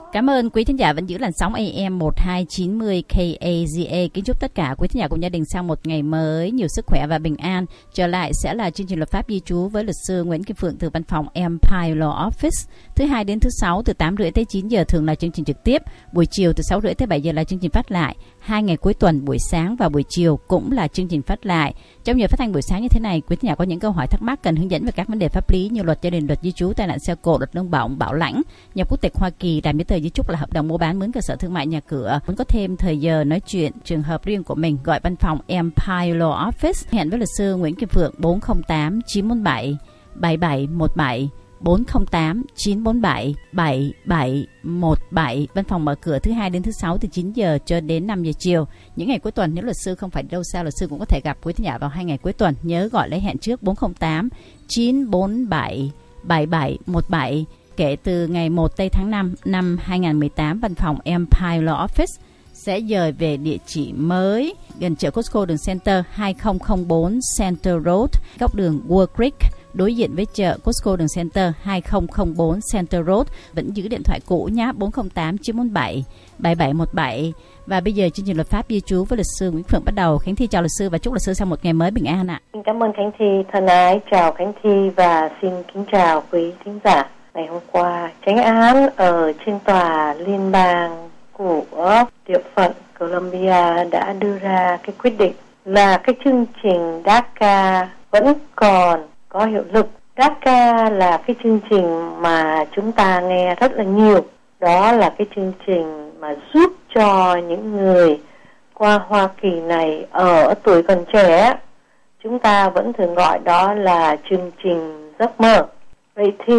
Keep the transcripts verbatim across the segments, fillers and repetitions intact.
Cảm ơn quý thính giả vẫn giữ làn sóng a em một hai chín không K A Z A. Kính chúc tất cả quý thính giả cùng gia đình sang một ngày mới nhiều sức khỏe và bình an. Trở lại sẽ là chương trình luật pháp di trú với luật sư Nguyễn Kim Phượng từ văn phòng Empire Law Office. Thứ hai đến thứ sáu từ tám rưỡi tới chín giờ thường là chương trình trực tiếp. Buổi chiều từ sáu rưỡi tới bảy giờ là chương trình phát lại. Hai ngày cuối tuần buổi sáng và buổi chiều cũng là chương trình phát lại. Trong giờ phát thanh buổi sáng như thế này, quý thính giả có những câu hỏi thắc mắc cần hướng dẫn về các vấn đề pháp lý như luật gia đình, luật di trú, tai nạn xe cộ, luật lương bổng, bảo lãnh, nhập quốc tịch Hoa Kỳ, làm giấy tờ di trúc là hợp đồng mua bán, mướn cơ sở thương mại, nhà cửa. Muốn có thêm thời giờ nói chuyện trường hợp riêng của mình, gọi văn phòng Empire Law Office. Hẹn với luật sư Nguyễn Kim Phượng bốn không tám chín bốn bảy bảy bảy một bảy, bốn không tám chín bốn bảy bảy bảy một bảy. Văn phòng mở cửa thứ hai đến thứ sáu từ chín giờ cho đến năm giờ chiều. Những ngày cuối tuần nếu luật sư không phải đâu xa, luật sư cũng có thể gặp quý thính giả vào hai ngày cuối tuần. Nhớ gọi lấy hẹn trước bốn không tám chín bốn bảy bảy bảy một bảy. Kể từ ngày một tây tháng năm năm hai nghìn không trăm mười tám, văn phòng Empire Law Office sẽ dời về địa chỉ mới gần chợ Costco đường Center, hai không không bốn Center Road, góc đường Wood Creek, đối diện với chợ Costco đường Center, hai không không bốn Center Road. Vẫn giữ điện thoại cũ nhé, bốn không tám chín bốn bảy bảy bảy một bảy. Và bây giờ chương trình luật pháp di trú với luật sư Nguyễn Phượng bắt đầu. Khánh Thi chào luật sư và chúc luật sư sau một ngày mới bình an ạ. Xin cảm ơn Khánh Thi thân ái, chào Khánh Thi và xin kính chào quý thính giả. Ngày hôm qua, chánh án ở trên tòa liên bang của địa phận Columbia đã đưa ra cái quyết định là cái chương trình DACA vẫn còn có hiệu lực. DACA là cái chương trình mà chúng ta nghe rất là nhiều. Đó là cái chương trình mà giúp cho những người qua Hoa Kỳ này ở tuổi còn trẻ, chúng ta vẫn thường gọi đó là chương trình giấc mơ. Vậy thì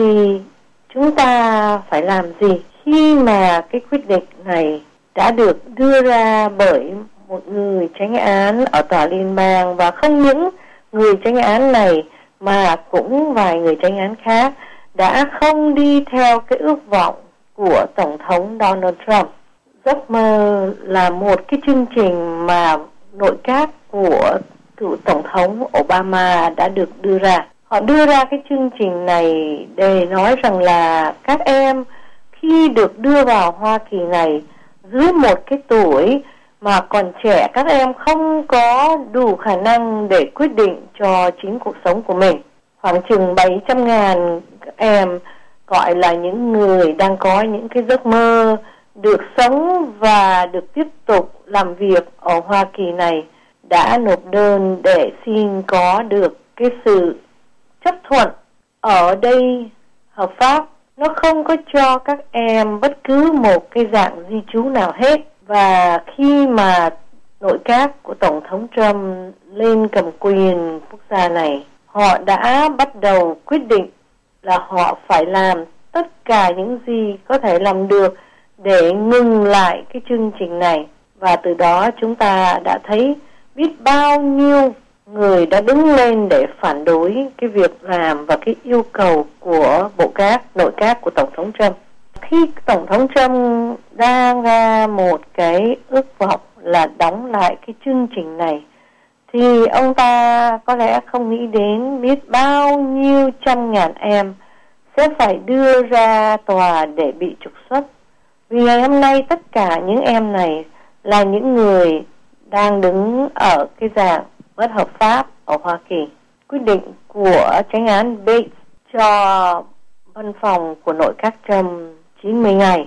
chúng ta phải làm gì khi mà cái quyết định này đã được đưa ra bởi một người chánh án ở tòa liên bang, và không những người chánh án này mà cũng vài người chánh án khác đã không đi theo cái ước vọng của Tổng thống Donald Trump. Giấc mơ là một cái chương trình mà nội các của cựu Tổng thống Obama đã được đưa ra. Họ đưa ra cái chương trình này để nói rằng là các em khi được đưa vào Hoa Kỳ này dưới một cái tuổi mà còn trẻ, các em không có đủ khả năng để quyết định cho chính cuộc sống của mình. Khoảng chừng bảy trăm ngàn các em gọi là những người đang có những cái giấc mơ được sống và được tiếp tục làm việc ở Hoa Kỳ này đã nộp đơn để xin có được cái sự chấp thuận ở đây hợp pháp. Nó không có cho các em bất cứ một cái dạng di trú nào hết. Và khi mà nội các của Tổng thống Trump lên cầm quyền quốc gia này, họ đã bắt đầu quyết định là họ phải làm tất cả những gì có thể làm được để ngừng lại cái chương trình này. Và từ đó chúng ta đã thấy biết bao nhiêu người đã đứng lên để phản đối cái việc làm và cái yêu cầu của bộ các, nội các của Tổng thống Trump. Khi Tổng thống Trump đang ra một cái ước vọng là đóng lại cái chương trình này, thì ông ta có lẽ không nghĩ đến biết bao nhiêu trăm ngàn em sẽ phải đưa ra tòa để bị trục xuất. Vì ngày hôm nay tất cả những em này là những người đang đứng ở cái dạng bất hợp pháp ở Hoa Kỳ. Quyết định của chánh án Bates cho văn phòng của nội các Trump chín mươi ngày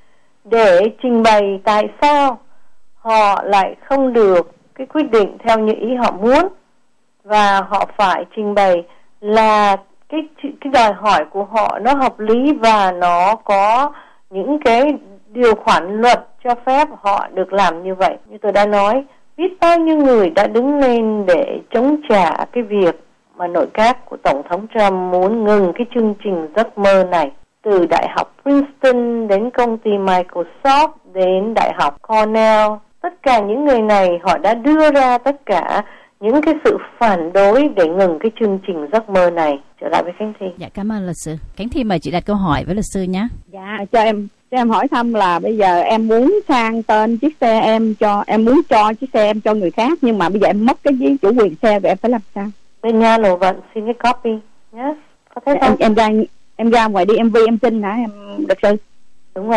để trình bày tại sao họ lại không được cái quyết định theo như ý họ muốn, và họ phải trình bày là cái cái đòi hỏi của họ nó hợp lý và nó có những cái điều khoản luật cho phép họ được làm như vậy. Như tôi đã nói, biết bao nhiêu người đã đứng lên để chống trả cái việc mà nội các của Tổng thống Trump muốn ngừng cái chương trình giấc mơ này. Từ Đại học Princeton đến công ty Microsoft đến Đại học Cornell, tất cả những người này họ đã đưa ra tất cả những cái sự phản đối để ngừng cái chương trình giấc mơ này. Trở lại với Khánh Thi. Dạ, cảm ơn luật sư. Khánh Thi mời chị đặt câu hỏi với luật sư nhé. Dạ, cho em cho em hỏi thăm là bây giờ em muốn sang tên chiếc xe em cho em muốn cho chiếc xe em cho người khác, nhưng mà bây giờ em mất cái chủ quyền xe rồi em phải làm sao? Bên nhà lộ vận xin cái copy nhé. Có thế không? Em, em ra em ra ngoài đi em vi em xin hả em luật sư? Đúng rồi.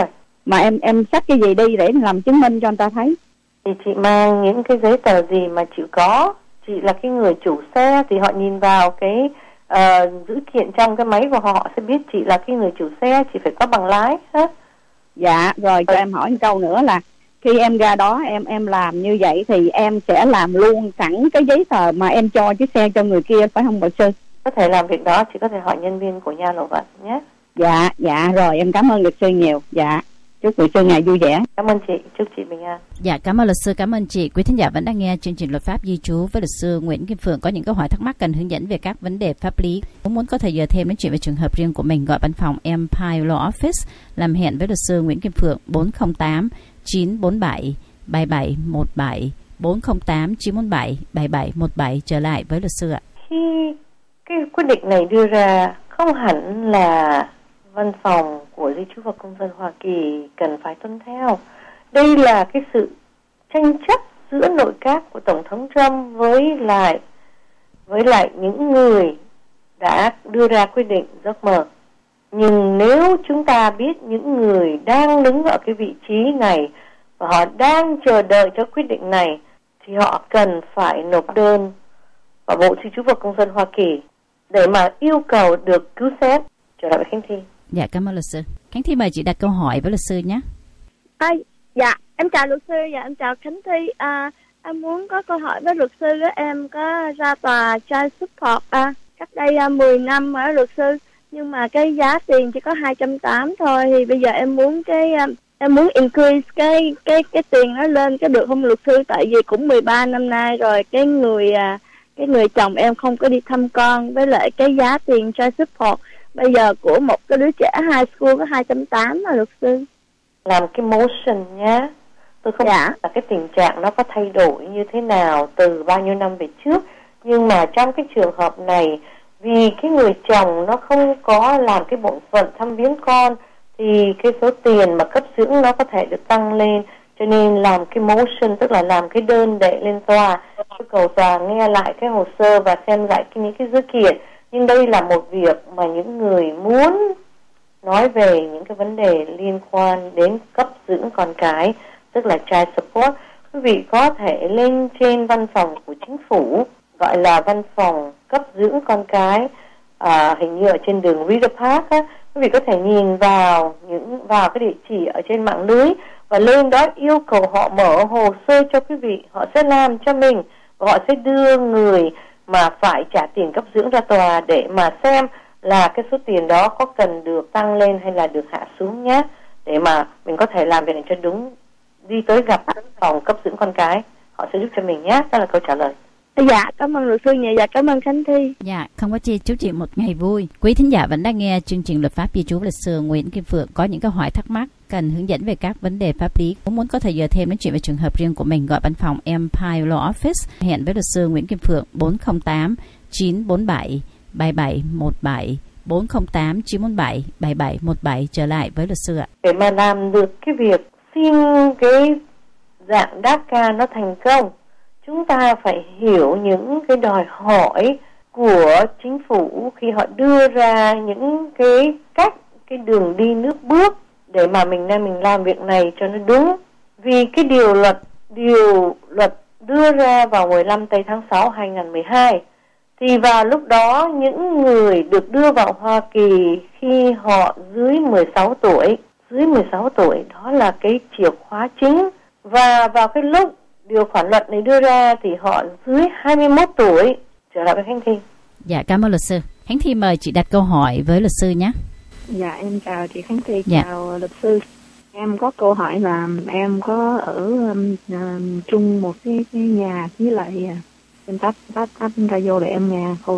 mà em em xách cái gì đi để làm chứng minh cho người ta thấy? Thì chị mang những cái giấy tờ gì mà chị có. Chị là cái người chủ xe thì họ nhìn vào cái uh, dữ kiện trong cái máy của họ sẽ biết chị là cái người chủ xe, chị phải có bằng lái hết. Dạ, rồi cho ừ. em hỏi một câu nữa là khi em ra đó em em làm như vậy thì em sẽ làm luôn sẵn cái giấy tờ mà em cho chiếc xe cho người kia, phải không luật sư? Có thể làm việc đó, chị có thể hỏi nhân viên của nhà lộ vật nhé. Dạ, dạ rồi, em cảm ơn luật sư nhiều. Dạ, chúc luật sư ngày vui vẻ. Cảm ơn chị, chúc chị bình an. Dạ, cảm ơn luật sư, cảm ơn chị. Quý thính giả vẫn đang nghe chương trình Luật pháp di trú với luật sư Nguyễn Kim Phượng. Có những câu hỏi thắc mắc cần hướng dẫn về các vấn đề pháp lý, cũng muốn có thời giờ thêm nói chuyện về trường hợp riêng của mình, gọi văn phòng Empire Law Office làm hẹn với luật sư Nguyễn Kim Phượng bốn không tám chín bốn bảy bảy bảy một bảy bốn không tám chín bốn bảy bảy bảy một bảy. Trở lại với luật sư ạ. Khi cái quyết định này đưa ra, không hẳn là văn phòng của di trú và công dân Hoa Kỳ cần phải tuân theo. Đây là cái sự tranh chấp giữa nội các của Tổng thống Trump với lại với lại những người đã đưa ra quyết định giấc mơ. Nhưng nếu chúng ta biết những người đang đứng ở cái vị trí này và họ đang chờ đợi cho quyết định này, thì họ cần phải nộp đơn vào Bộ Di trú và Công dân Hoa Kỳ để mà yêu cầu được cứu xét. Trở lại với Khánh Thi. Dạ, cảm ơn luật sư. Khánh Thi mời chị đặt câu hỏi với luật sư nhé. À, dạ, em chào luật sư, dạ em chào Khánh Thi. À, em muốn có câu hỏi với luật sư. Em có ra tòa child support à, cách đây à, mười năm ở luật sư, nhưng mà cái giá tiền chỉ có hai trăm tám mươi thôi. Thì bây giờ em muốn cái em muốn increase cái cái cái tiền nó lên cái được không luật sư? Tại vì cũng mười ba năm nay rồi, cái người à, cái người chồng em không có đi thăm con, với lại cái giá tiền child support bây giờ của một cái đứa trẻ high school có hai trăm tám mươi mà luật sư. Làm cái motion nhá. Tôi không dạ. biết là cái tình trạng nó có thay đổi như thế nào từ bao nhiêu năm về trước, nhưng mà trong cái trường hợp này, vì cái người chồng nó không có làm cái bổn phận thăm viếng con, thì cái số tiền mà cấp dưỡng nó có thể được tăng lên, cho nên làm cái motion, tức là làm cái đơn đệ lên tòa, yêu cầu tòa nghe lại cái hồ sơ và xem lại cái, những cái dữ kiện. Nhưng đây là một việc mà những người muốn nói về những cái vấn đề liên quan đến cấp dưỡng con cái, tức là child support. Quý vị có thể lên trên văn phòng của chính phủ, gọi là văn phòng cấp dưỡng con cái, à, hình như ở trên đường Reader Park á. Quý vị có thể nhìn vào những vào cái địa chỉ ở trên mạng lưới và lên đó yêu cầu họ mở hồ sơ cho quý vị. Họ sẽ làm cho mình và họ sẽ đưa người mà phải trả tiền cấp dưỡng ra tòa để mà xem là cái số tiền đó có cần được tăng lên hay là được hạ xuống nhé, để mà mình có thể làm việc này cho đúng, đi tới gặp phòng cấp dưỡng con cái, họ sẽ giúp cho mình nhé. Đó là câu trả lời. Dạ, cảm ơn luật sư nhiều, dạ cảm ơn Khánh Thi. Dạ, không có chi, chúc chị một ngày vui. Quý thính giả vẫn đang nghe chương trình Luật pháp di trú luật sư Nguyễn Kim Phượng. Có những câu hỏi thắc mắc cần hướng dẫn về các vấn đề pháp lý, cũng muốn có thời giờ thêm nói chuyện về trường hợp riêng của mình, gọi văn phòng Empire Law Office hẹn với luật sư Nguyễn Kim Phượng bốn không tám chín bốn bảy bảy bảy một bảy bốn không tám chín bốn bảy bảy bảy một bảy. Trở lại với luật sư ạ. Để mà làm được cái việc xin cái dạng đê a xê a nó thành công, chúng ta phải hiểu những cái đòi hỏi của chính phủ khi họ đưa ra những cái cách, cái đường đi nước bước để mà mình nên mình làm việc này cho nó đúng. Vì cái điều luật điều luật đưa ra vào mười lăm tây tháng sáu hai nghìn không trăm mười hai, thì vào lúc đó những người được đưa vào Hoa Kỳ khi họ dưới mười sáu tuổi, dưới mười sáu tuổi đó là cái chìa khóa chính. Và vào cái lúc điều khoản luật này đưa ra thì họ dưới hai mươi mốt tuổi. Trở lại với Khánh Thi. Dạ, cảm ơn luật sư. Khánh Thi mời chị đặt câu hỏi với luật sư nhé. Dạ, em chào chị Khánh Thi, dạ. Chào luật sư. Em có câu hỏi là em có ở um, um, chung một cái, cái nhà với lại uh, em tắt tắt tắt radio để em nghe phone.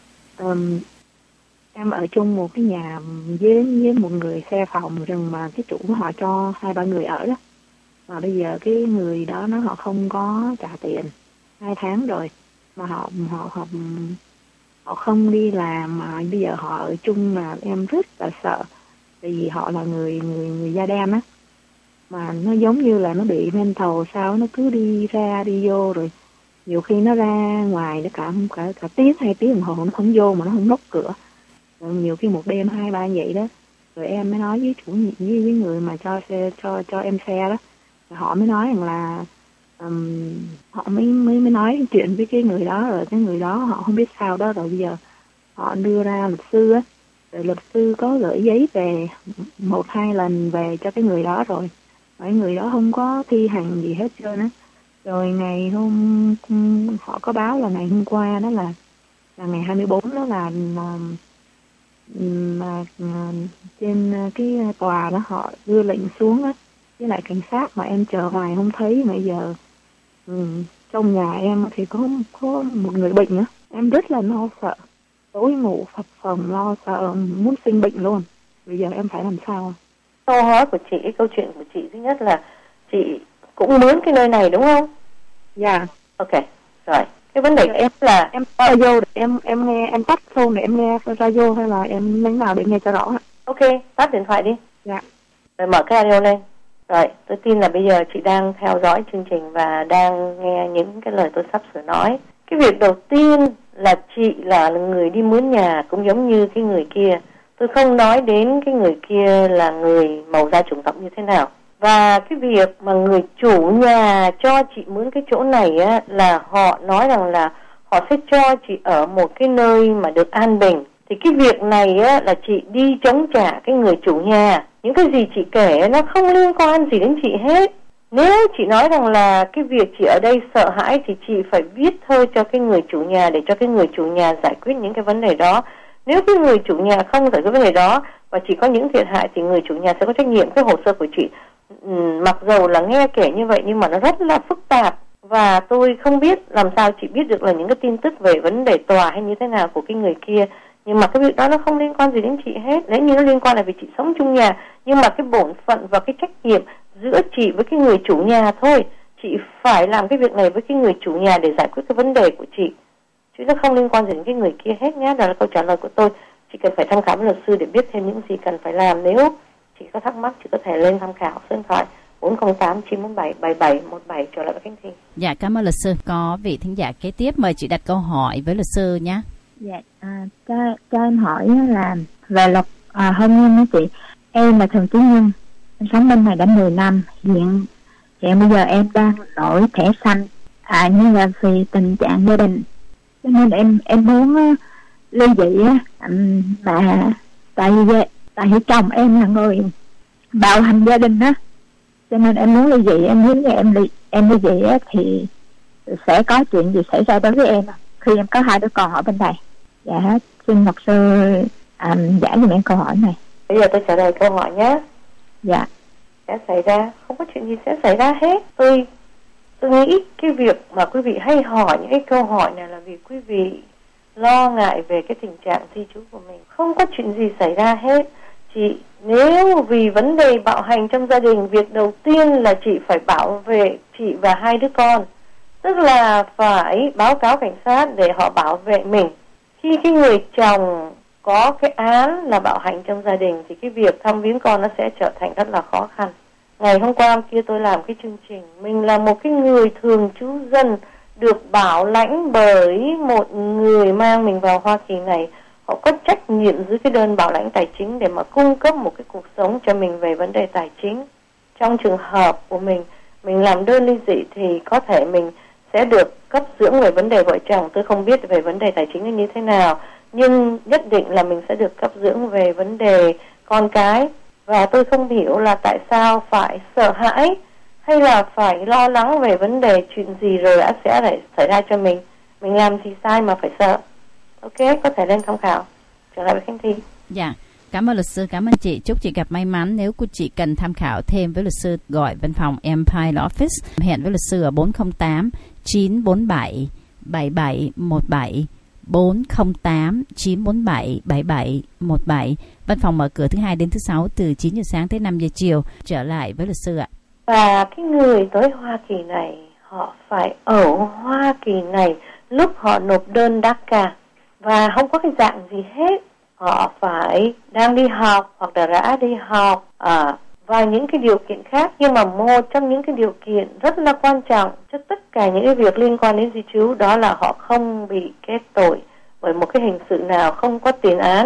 Um, em ở chung một cái nhà với với một người xe phòng, rằng mà cái chủ của họ cho hai ba người ở đó. Mà bây giờ cái người đó nó họ không có trả tiền hai tháng rồi, mà họ họ họ họ không đi làm, mà bây giờ họ ở chung là em rất là sợ, tại vì họ là người người người da đen á, mà nó giống như là nó bị mental sao, nó cứ đi ra đi vô, rồi nhiều khi nó ra ngoài nó cả cả cả tiếng hai tiếng đồng hồ nó không vô mà nó không đóng cửa, rồi nhiều khi một đêm hai ba vậy đó, Rồi em mới nói với chủ nhiệm, với, với người mà cho xe cho cho em xe đó, rồi họ mới nói rằng là um, họ mới mới mới nói chuyện với cái người đó, rồi cái người đó họ không biết sao đó, rồi bây giờ họ đưa ra luật sư á, rồi luật sư có gửi giấy về một hai lần về cho cái người đó rồi, cái người đó không có thi hành gì hết trơn á. Rồi ngày hôm họ có báo là ngày hôm qua đó là là ngày hai mươi bốn đó là mà, mà, mà trên cái tòa đó họ đưa lệnh xuống á, với lại cảnh sát mà em chờ hoài không thấy. Mà giờ ừ, trong nhà em thì có có một người bệnh á, em rất là lo sợ, tối ngủ phập phồng lo sợ muốn sinh bệnh luôn. Bây giờ em phải làm sao? Câu hỏi của chị, cái câu chuyện của chị thứ nhất là chị cũng muốn cái nơi này đúng không? Dạ. Yeah. Ok, rồi. Cái vấn đề của em là em radio để em em nghe, em tắt phone để em nghe radio hay là em đánh vào để nghe cho rõ? Ok, tắt điện thoại đi. Dạ. Rồi mở cái radio lên. Rồi, tôi tin là bây giờ chị đang theo dõi chương trình và đang nghe những cái lời tôi sắp sửa nói. Cái việc đầu tiên là chị là người đi mướn nhà cũng giống như cái người kia. Tôi không nói đến cái người kia là người màu da chủng tộc như thế nào. Và cái việc mà người chủ nhà cho chị mướn cái chỗ này á, là họ nói rằng là họ sẽ cho chị ở một cái nơi mà được an bình. Thì cái việc này á, là chị đi chống trả cái người chủ nhà. Những cái gì chị kể nó không liên quan gì đến chị hết. Nếu chị nói rằng là cái việc chị ở đây sợ hãi thì chị phải viết thơ cho cái người chủ nhà để cho cái người chủ nhà giải quyết những cái vấn đề đó. Nếu cái người chủ nhà không giải quyết vấn đề đó và chỉ có những thiệt hại thì người chủ nhà sẽ có trách nhiệm. Cái hồ sơ của chị mặc dầu là nghe kể như vậy nhưng mà nó rất là phức tạp, và tôi không biết làm sao chị biết được là những cái tin tức về vấn đề tòa hay như thế nào của cái người kia. Nhưng mà cái việc đó nó không liên quan gì đến chị hết. Nếu như nó liên quan là vì chị sống chung nhà, nhưng mà cái bổn phận và cái trách nhiệm giữa chị với cái người chủ nhà thôi. Chị phải làm cái việc này với cái người chủ nhà để giải quyết cái vấn đề của chị, chứ nó không liên quan gì đến cái người kia hết nhé. Đó là câu trả lời của tôi. Chị cần phải tham khảo với luật sư để biết thêm những gì cần phải làm. Nếu chị có thắc mắc, chị có thể lên tham khảo số điện thoại bốn không tám chín bốn bảy bảy bảy một bảy. Trở lại với Khánh Thi. Dạ, cảm ơn luật sư. Có vị thính giả kế tiếp, mời chị đặt câu hỏi với luật sư nhé. Dạ, à, cho, cho em hỏi là về luật à, hôn nhân đó chị. Em là thường trú nhân, em sống bên này đã mười năm. Hiện hiện bây giờ em đang đổi thẻ xanh, à, nhưng là vì tình trạng gia đình, cho nên em em muốn uh, ly dị á, um, mà tại vì tại vì chồng em là người bạo hành gia đình á, cho nên em muốn ly dị. Em muốn em ly em ly dị á thì sẽ có chuyện gì xảy ra đối với em khi em có hai đứa con ở bên đây? Dạ, xin luật sư um, giải giùm em câu hỏi này. Bây giờ tôi trả lời câu hỏi nhé. Dạ. Sẽ xảy ra, không có chuyện gì sẽ xảy ra hết. Tôi tôi nghĩ cái việc mà quý vị hay hỏi những cái câu hỏi này là vì quý vị lo ngại về cái tình trạng di trú của mình. Không có chuyện gì xảy ra hết. Chị, nếu vì vấn đề bạo hành trong gia đình, việc đầu tiên là chị phải bảo vệ chị và hai đứa con. Tức là phải báo cáo cảnh sát để họ bảo vệ mình. Khi cái người chồng có cái án là bạo hành trong gia đình thì cái việc thăm viếng con nó sẽ trở thành rất là khó khăn. Ngày hôm qua hôm kia tôi làm cái chương trình, mình là một cái người thường trú dân được bảo lãnh bởi một người mang mình vào Hoa Kỳ này. Họ có trách nhiệm dưới cái đơn bảo lãnh tài chính để mà cung cấp một cái cuộc sống cho mình về vấn đề tài chính. Trong trường hợp của mình, mình làm đơn ly dị thì có thể mình sẽ được cấp dưỡng về vấn đề vợ chồng. Tôi không biết về vấn đề tài chính như thế nào, nhưng nhất định là mình sẽ được cấp dưỡng về vấn đề con cái. Và tôi không hiểu là tại sao phải sợ hãi hay là phải lo lắng về vấn đề chuyện gì rồi đã sẽ lại xảy ra cho mình. Mình làm gì sai mà phải sợ. Ok, có thể lên tham khảo. Trở lại với Khánh Thi. Dạ, cảm ơn luật sư, cảm ơn chị. Chúc chị gặp may mắn. Nếu cô chị cần tham khảo thêm với luật sư, gọi văn phòng Empire Office. Hẹn với luật sư ở bốn không tám chín bốn bảy bảy bảy một bảy. bốn không tám chín bốn bảy bảy bảy một bảy. Văn phòng mở cửa thứ hai đến thứ sáu từ chín giờ sáng tới năm giờ chiều. Trở lại với luật sư ạ. Và cái người tới Hoa Kỳ này, họ phải ở Hoa Kỳ này lúc họ nộp đơn đê a xê a. Và không có cái dạng gì hết. Họ phải đang đi học hoặc là đã đi học à, và những cái điều kiện khác. Nhưng mà một trong những cái điều kiện rất là quan trọng cho tất cả những cái việc liên quan đến di trú đó là họ không bị kết tội bởi một cái hình sự nào, không có tiền án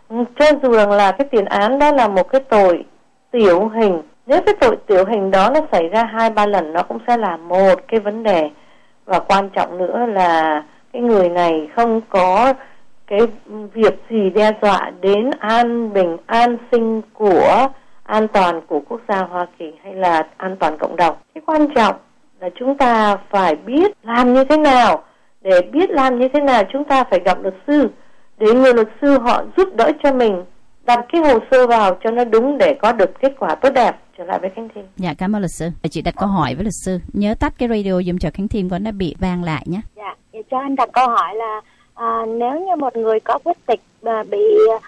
Cho dù rằng là cái tiền án đó là một cái tội tiểu hình, nếu cái tội tiểu hình đó nó xảy ra hai ba lần, nó cũng sẽ là một cái vấn đề. Và quan trọng nữa là cái người này không có cái việc gì đe dọa đến an bình an sinh của an toàn của quốc gia Hoa Kỳ hay là an toàn cộng đồng. Cái quan trọng là chúng ta phải biết làm như thế nào. Để biết làm như thế nào chúng ta phải gặp luật sư, để người luật sư họ giúp đỡ cho mình đặt cái hồ sơ vào cho nó đúng để có được kết quả tốt đẹp. Trở lại với Khánh Thiên. Dạ, cảm ơn luật sư. Chị đặt câu hỏi với luật sư. Nhớ tắt cái radio dùm cho Khánh Thiên có nó bị vang lại nhé. Dạ, cho anh đặt câu hỏi là à, nếu như một người có quốc tịch à, bị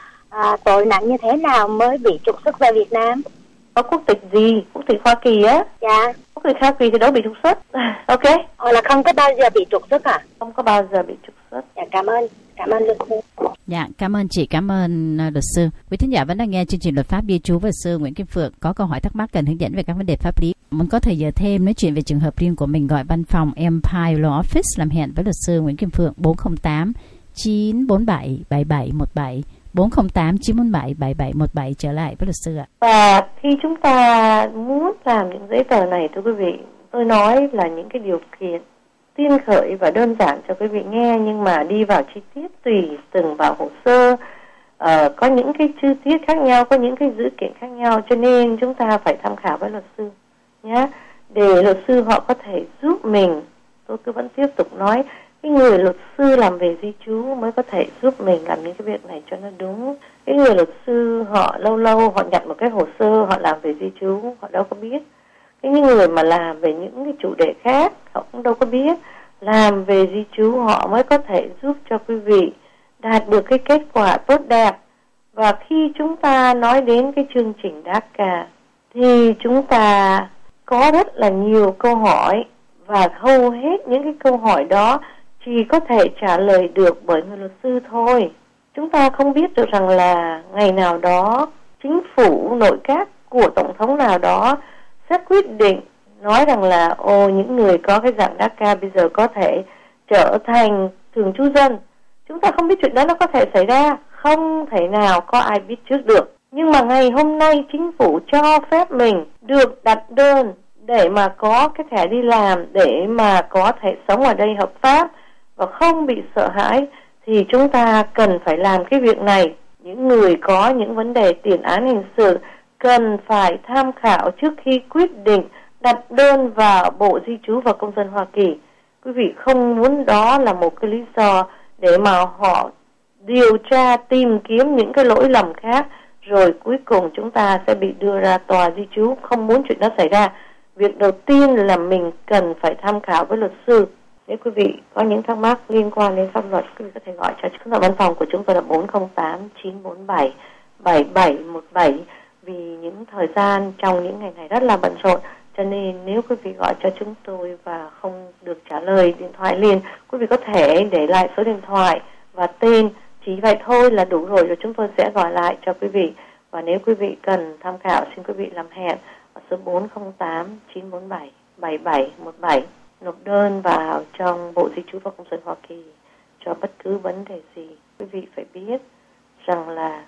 à, tội nặng như thế nào mới bị trục xuất về Việt Nam? Có quốc tịch gì? Quốc tịch Hoa Kỳ á? Dạ. Quốc tịch Hoa Kỳ thì đâu bị trục xuất. Ok. Ờ, là không có bao giờ bị trục xuất à? Không có bao giờ bị trục xuất. Dạ, cảm ơn. Cảm ơn luật sư. Dạ, cảm ơn chị, cảm ơn uh, luật sư. Quý thính giả vẫn đang nghe chương trình Luật pháp Ghi Chú với luật sư Nguyễn Kim Phượng. Có câu hỏi thắc mắc cần hướng dẫn về các vấn đề pháp lý, muốn có thời giờ thêm nói chuyện về trường hợp riêng của mình, gọi văn phòng Empire Law Office làm hẹn với luật sư Nguyễn Kim Phượng bốn không tám chín bốn bảy bảy bảy một bảy bốn không tám chín bốn bảy bảy bảy một bảy. Trở lại với luật sư ạ. Và khi chúng ta muốn làm những giấy tờ này, thưa quý vị, tôi nói là những cái điều kiện tiên khởi và đơn giản cho quý vị nghe, nhưng mà đi vào chi tiết tùy từng vào hồ sơ, uh, có những cái chi tiết khác nhau, có những cái dữ kiện khác nhau, cho nên chúng ta phải tham khảo với luật sư nhé, để luật sư họ có thể giúp mình. Tôi cứ vẫn tiếp tục nói, cái người luật sư làm về di trú mới có thể giúp mình làm những cái việc này cho nó đúng. Cái người luật sư họ lâu lâu họ nhận một cái hồ sơ, họ làm về di trú, họ đâu có biết. Cái người mà làm về những cái chủ đề khác họ cũng đâu có biết. Làm về di trú họ mới có thể giúp cho quý vị đạt được cái kết quả tốt đẹp. Và khi chúng ta nói đến cái chương trình đê a xê a thì chúng ta có rất là nhiều câu hỏi, và hầu hết những cái câu hỏi đó chỉ có thể trả lời được bởi người luật sư thôi. Chúng ta không biết được rằng là ngày nào đó chính phủ nội các của tổng thống nào đó sẽ quyết định nói rằng là ồ, những người có cái dạng đê a xê a bây giờ có thể trở thành thường trú dân. Chúng ta không biết chuyện đó nó có thể xảy ra, không thể nào có ai biết trước được. Nhưng mà ngày hôm nay chính phủ cho phép mình được đặt đơn để mà có cái thẻ đi làm, để mà có thể sống ở đây hợp pháp và không bị sợ hãi, thì chúng ta cần phải làm cái việc này. Những người có những vấn đề tiền án hình sự cần phải tham khảo trước khi quyết định đặt đơn vào Bộ Di trú và Công dân Hoa Kỳ. Quý vị không muốn đó là một cái lý do để mà họ điều tra tìm kiếm những cái lỗi lầm khác, rồi cuối cùng chúng ta sẽ bị đưa ra tòa di trú. Không muốn chuyện đó xảy ra. Việc đầu tiên là mình cần phải tham khảo với luật sư. Nếu quý vị có những thắc mắc liên quan đến pháp luật, quý vị có thể gọi cho chúng tôi. Văn phòng của chúng tôi là bốn không tám chín bốn bảy bảy bảy một bảy. Vì những thời gian trong những ngày này rất là bận rộn, cho nên nếu quý vị gọi cho chúng tôi và không được trả lời điện thoại liền, quý vị có thể để lại số điện thoại và tên, chỉ vậy thôi là đủ rồi, rồi chúng tôi sẽ gọi lại cho quý vị. Và nếu quý vị cần tham khảo, xin quý vị làm hẹn ở số bốn không tám chín bốn bảy bảy bảy một bảy, nộp đơn vào trong Bộ Di trú và Công dân Hoa Kỳ cho bất cứ vấn đề gì. Quý vị phải biết rằng là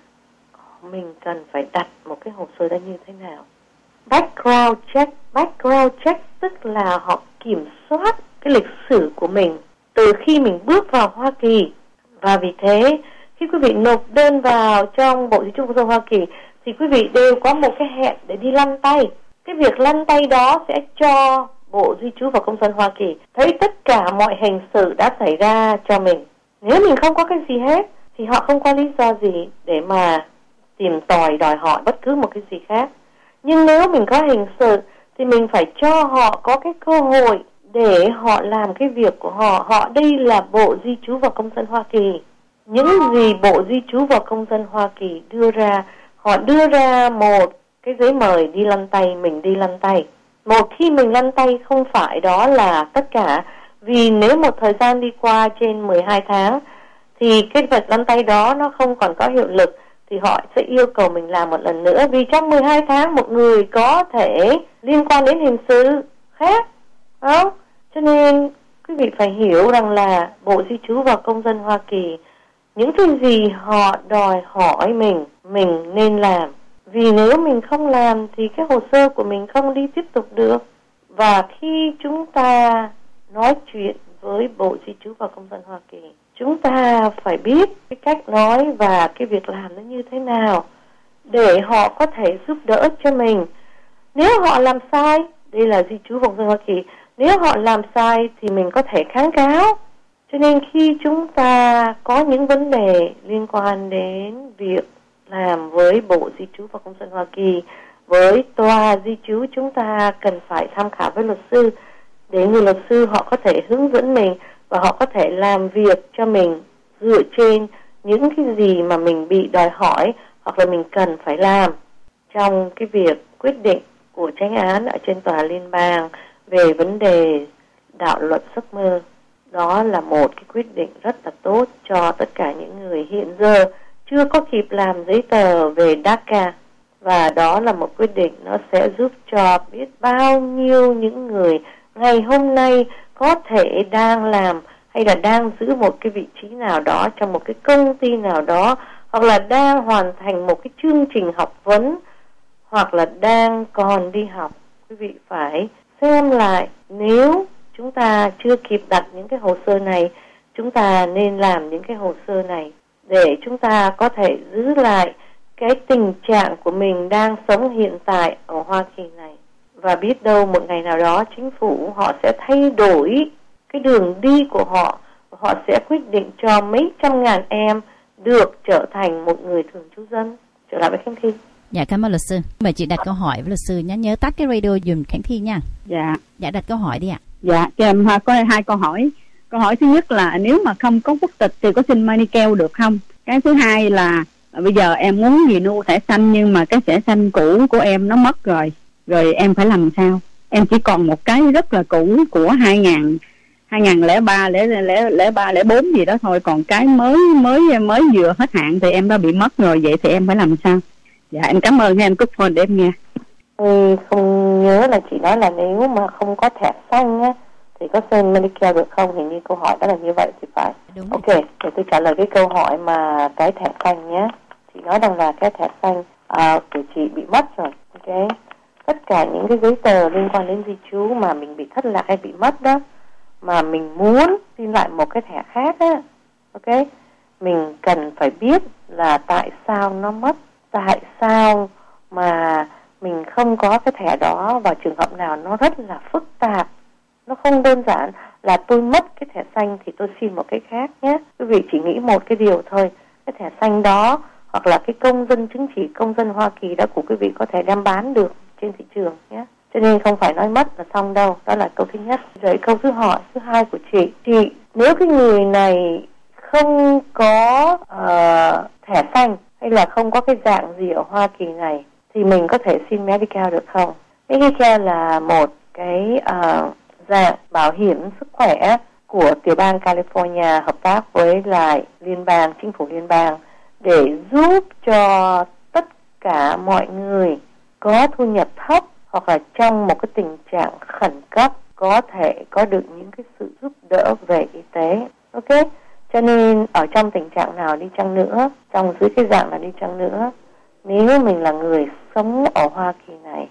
mình cần phải đặt một cái hồ sơ đó như thế nào. Background check, background check tức là họ kiểm soát cái lịch sử của mình từ khi mình bước vào Hoa Kỳ. Và vì thế, khi quý vị nộp đơn vào trong Bộ Di trú Công dân Hoa Kỳ thì quý vị đều có một cái hẹn để đi lăn tay. Cái việc lăn tay đó sẽ cho Bộ Di trú và Công dân Hoa Kỳ thấy tất cả mọi hình sự đã xảy ra cho mình. Nếu mình không có cái gì hết thì họ không có lý do gì để mà tìm tòi đòi hỏi bất cứ một cái gì khác. Nhưng nếu mình có hình sự thì mình phải cho họ có cái cơ hội để họ làm cái việc của họ. Họ đây là Bộ Di trú và Công dân Hoa Kỳ. Những gì Bộ Di trú và Công dân Hoa Kỳ đưa ra, họ đưa ra một cái giấy mời đi lăn tay, mình đi lăn tay. Một khi mình lăn tay không phải đó là tất cả. Vì nếu một thời gian đi qua trên mười hai tháng thì cái vật lăn tay đó nó không còn có hiệu lực, thì họ sẽ yêu cầu mình làm một lần nữa. Vì trong mười hai tháng một người có thể liên quan đến hình sự khác, không? Cho nên quý vị phải hiểu rằng là Bộ Di trú và Công dân Hoa Kỳ những cái gì họ đòi hỏi mình, mình nên làm. Vì nếu mình không làm thì cái hồ sơ của mình không đi tiếp tục được. Và khi chúng ta nói chuyện với Bộ Di trú và Công dân Hoa Kỳ, chúng ta phải biết cái cách nói và cái việc làm nó như thế nào để họ có thể giúp đỡ cho mình. Nếu họ làm sai, đây là Di trú và Công dân Hoa Kỳ, nếu họ làm sai thì mình có thể kháng cáo. Cho nên khi chúng ta có những vấn đề liên quan đến việc làm với Bộ Di trú và Công dân Hoa Kỳ, với tòa di trú, chúng ta cần phải tham khảo với luật sư để người luật sư họ có thể hướng dẫn mình và họ có thể làm việc cho mình dựa trên những cái gì mà mình bị đòi hỏi hoặc là mình cần phải làm trong cái việc quyết định của chánh án ở trên tòa liên bang về vấn đề đạo luật giấc mơ. Đó là một cái quyết định rất là tốt cho tất cả những người hiện giờ chưa có kịp làm giấy tờ về đê a xê a. Và đó là một quyết định nó sẽ giúp cho biết bao nhiêu những người ngày hôm nay có thể đang làm hay là đang giữ một cái vị trí nào đó trong một cái công ty nào đó, hoặc là đang hoàn thành một cái chương trình học vấn, hoặc là đang còn đi học. Quý vị phải xem lại, nếu chúng ta chưa kịp đặt những cái hồ sơ này, chúng ta nên làm những cái hồ sơ này để chúng ta có thể giữ lại cái tình trạng của mình đang sống hiện tại ở Hoa Kỳ này. Và biết đâu một ngày nào đó chính phủ họ sẽ thay đổi cái đường đi của họ, họ sẽ quyết định cho mấy trăm ngàn em được trở thành một người thường trú dân. Trở lại với Khánh Thi. Dạ, cảm ơn luật sư. Mời chị đặt câu hỏi với luật sư nhé. Nhớ tắt cái radio dùm Khánh Thi nha. Dạ. Dạ, đặt câu hỏi đi ạ. Dạ, em có hai câu hỏi. Câu hỏi thứ nhất là nếu mà không có quốc tịch thì có xin Medicare được không? Cái thứ hai là bây giờ em muốn renew thẻ xanh nhưng mà cái thẻ xanh cũ của em nó mất rồi. Rồi em phải làm sao? Em chỉ còn một cái rất là cũ của hai nghìn hai nghìn lẻ ba, lẻ lẻ lẻ ba, lẻ bốn gì đó thôi, còn cái mới mới mới vừa hết hạn thì em đã bị mất rồi, vậy thì em phải làm sao? Dạ, em cảm ơn em cúp phone để em nghe. Ừ, không nhớ là chị nói là nếu mà không có thẻ xanh á thì có xin Medicare được không? Hình như câu hỏi đó là như vậy thì phải. Đúng ok, để tôi trả lời cái câu hỏi mà cái thẻ xanh nhé. Chị nói rằng là cái thẻ xanh à, của chị bị mất rồi. Ok, tất cả những cái giấy tờ liên quan đến di trú mà mình bị thất lạc hay bị mất đó, mà mình muốn xin lại một cái thẻ khác á, ok, mình cần phải biết là tại sao nó mất, tại sao mà mình không có cái thẻ đó, vào trường hợp nào nó rất là phức tạp. Nó không đơn giản là tôi mất cái thẻ xanh thì tôi xin một cái khác nhé. Quý vị chỉ nghĩ một cái điều thôi, cái thẻ xanh đó hoặc là cái công dân chứng chỉ công dân Hoa Kỳ đó của quý vị có thể đem bán được trên thị trường nhé. Cho nên không phải nói mất là xong đâu. Đó là câu thứ nhất. Rồi câu thứ hỏi thứ hai của chị, chị nếu cái người này không có uh, thẻ xanh hay là không có cái dạng gì ở Hoa Kỳ này thì mình có thể xin Medicare được không? Medicare là một cái uh, dạng bảo hiểm sức khỏe của tiểu bang California hợp tác với lại liên bang, chính phủ liên bang để giúp cho tất cả mọi người có thu nhập thấp hoặc là trong một cái tình trạng khẩn cấp có thể có được những cái sự giúp đỡ về y tế. Ok, cho nên ở trong tình trạng nào đi chăng nữa, trong dưới cái dạng nào đi chăng nữa, nếu mình là người sống ở Hoa Kỳ này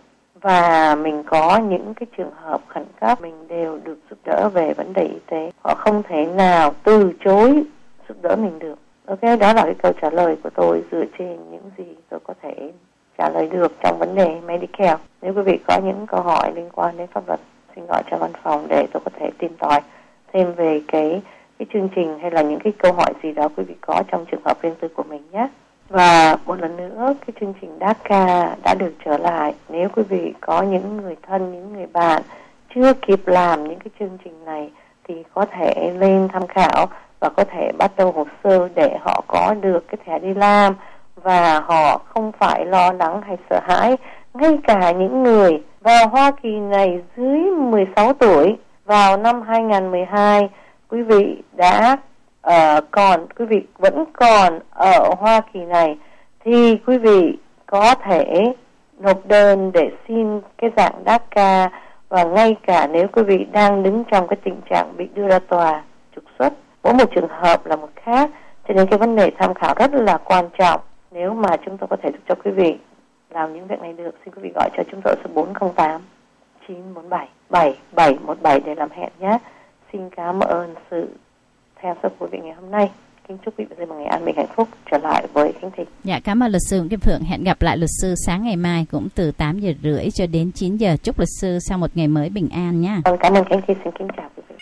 và mình có những cái trường hợp khẩn cấp, mình đều được giúp đỡ về vấn đề y tế. Họ không thể nào từ chối giúp đỡ mình được. Ok, đó là cái câu trả lời của tôi dựa trên những gì tôi có thể trả lời được trong vấn đề Medicare. Nếu quý vị có những câu hỏi liên quan đến pháp luật, xin gọi cho văn phòng để tôi có thể tìm tòi thêm về cái cái chương trình hay là những cái câu hỏi gì đó quý vị có trong trường hợp riêng tư của mình nhé. Và một lần nữa, cái chương trình đê a xê a đã được trở lại. Nếu quý vị có những người thân, những người bạn chưa kịp làm những cái chương trình này thì có thể lên tham khảo và có thể bắt đầu hồ sơ để họ có được cái thẻ đi làm và họ không phải lo lắng hay sợ hãi. Ngay cả những người vào Hoa Kỳ này dưới mười sáu tuổi vào năm hai nghìn không trăm mười hai, quý vị đã uh, còn quý vị vẫn còn ở Hoa Kỳ này thì quý vị có thể nộp đơn để xin cái dạng đê a xê a. Và ngay cả nếu quý vị đang đứng trong cái tình trạng bị đưa ra tòa trục xuất, mỗi một trường hợp là một khác, Cho nên cái vấn đề tham khảo rất là quan trọng. Nếu mà chúng tôi có thể giúp cho quý vị làm những việc này được, xin quý vị gọi cho chúng tôi số bốn không tám chín bốn bảy bảy bảy một bảy để làm hẹn nhé. Xin cảm ơn sự theo dõi của quý vị ngày hôm nay. Kính chúc quý vị một ngày an bình hạnh phúc. Trở lại với Khánh Thị. Dạ, cảm ơn luật sư Nguyễn Kim Phượng. Hẹn gặp lại luật sư sáng ngày mai cũng từ tám giờ rưỡi cho đến chín giờ. Chúc luật sư sau một ngày mới bình an nha. Vâng, cảm ơn Khánh Thị. Xin kính chào quý vị.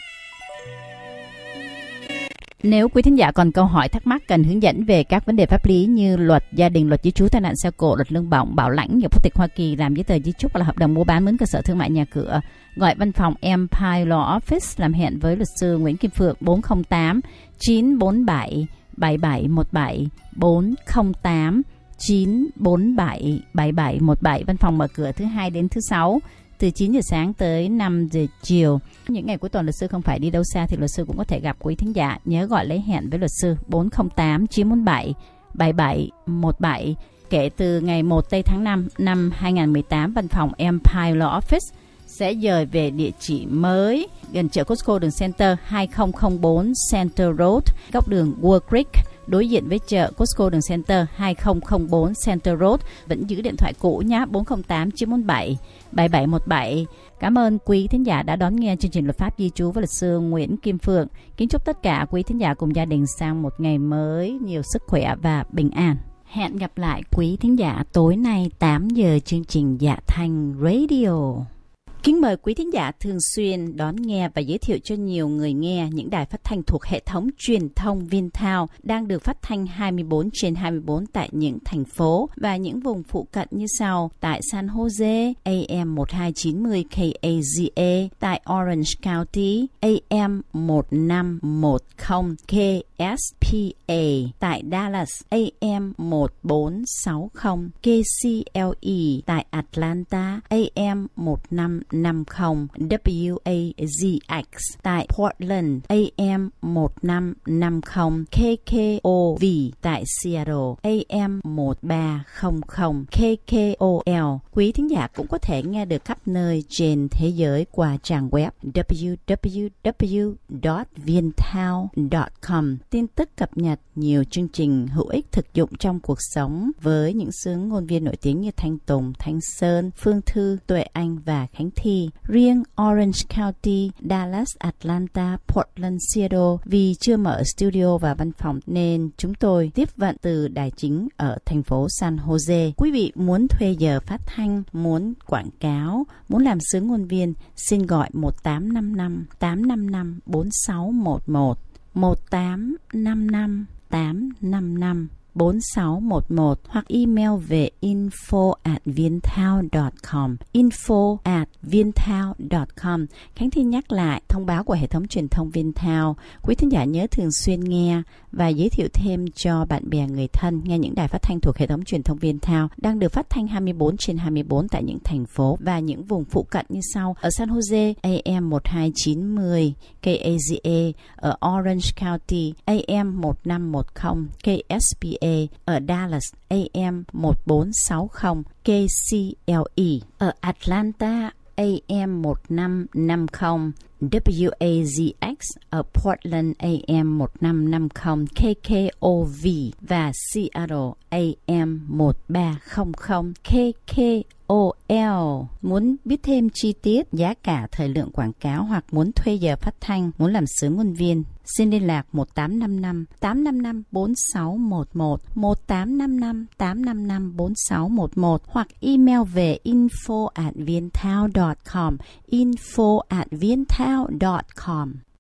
Nếu quý thính giả còn câu hỏi thắc mắc cần hướng dẫn về các vấn đề pháp lý như luật gia đình, luật di trú, tai nạn xe cộ, luật lương bổng, bảo lãnh, nhập quốc tịch Hoa Kỳ, làm giấy tờ di chúc là hợp đồng mua bán mướn cơ sở thương mại nhà cửa, gọi văn phòng Empire Law Office làm hẹn với luật sư Nguyễn Kim Phượng bốn không tám chín bốn bảy bảy bảy một bảy bốn không tám chín bốn bảy bảy bảy một bảy. Văn phòng mở cửa thứ hai đến thứ sáu từ chín giờ sáng tới năm giờ chiều. Những ngày cuối tuần luật sư không phải đi đâu xa thì luật sư cũng có thể gặp quý thính giả. Nhớ gọi lấy hẹn với luật sư bốn không tám chín bốn bảy bảy bảy một bảy. Kể từ ngày một tây tháng năm năm hai nghìn không trăm mười tám, văn phòng Empire Law Office sẽ dời về địa chỉ mới gần chợ Costco đường Center hai không không bốn Center Road, góc đường War Creek, đối diện với chợ Costco đường Center hai không không bốn Center Road. Vẫn giữ điện thoại cũ nhé, bốn không tám chín bốn bảy bảy bảy một bảy. Cảm ơn quý thính giả đã đón nghe chương trình Luật pháp di trú với luật sư Nguyễn Kim Phượng. Kính chúc tất cả quý thính giả cùng gia đình sang một ngày mới nhiều sức khỏe và bình an. Hẹn gặp lại quý thính giả tối nay tám giờ chương trình Dạ Thanh Radio. Kính mời quý thính giả thường xuyên đón nghe và giới thiệu cho nhiều người nghe những đài phát thanh thuộc hệ thống truyền thông Vintown đang được phát thanh hai mươi bốn trên hai mươi bốn tại những thành phố và những vùng phụ cận như sau: tại San Jose A M một hai chín không K A Z A, tại Orange County A M một năm một không K S P A, tại Dallas A M một bốn sáu không K C L E, tại Atlanta A M một năm năm không W A Z X, tại Portland A M một năm năm không K K O V, tại Seattle A M một ba không không K K O L. Quý thính giả cũng có thể nghe được khắp nơi trên thế giới qua trang web w w w chấm vintown chấm com. Tin tức cập nhật nhiều chương trình hữu ích thực dụng trong cuộc sống với những xứ ngôn viên nổi tiếng như Thanh Tùng, Thanh Sơn, Phương Thư, Tuệ Anh và Khánh Thi. Riêng Orange County, Dallas, Atlanta, Portland, Seattle vì chưa mở studio và văn phòng nên chúng tôi tiếp vận từ đài chính ở thành phố San Jose. Quý vị muốn thuê giờ phát thanh, muốn quảng cáo, muốn làm xứ ngôn viên, xin gọi một tám năm năm tám năm năm bốn sáu một một, một tám năm năm tám năm năm bốn sáu một một, hoặc email về info at vintown chấm com, info at vintown chấm com. Khánh Thi nhắc lại thông báo của hệ thống truyền thông Vintown. Quý thính giả nhớ thường xuyên nghe và giới thiệu thêm cho bạn bè người thân nghe những đài phát thanh thuộc hệ thống truyền thông Vintown đang được phát thanh hai mươi bốn trên hai mươi bốn tại những thành phố và những vùng phụ cận như sau: ở San Jose A M một hai chín không K A Z A, ở Orange County A M một năm một không K S P A, ở Dallas A M một bốn sáu không K C L E, ở Atlanta A M một năm năm không W A Z X, ở Portland A M một năm năm không K K O V và Seattle A M một ba không không K K O L. Muốn biết thêm chi tiết, giá cả, thời lượng quảng cáo hoặc muốn thuê giờ phát thanh, muốn làm xứ ngôn viên, xin liên lạc một tám năm năm tám năm năm bốn sáu một một, một tám năm năm tám năm năm bốn sáu một một, hoặc email về info at vintown chấm com, info at vintown chấm com.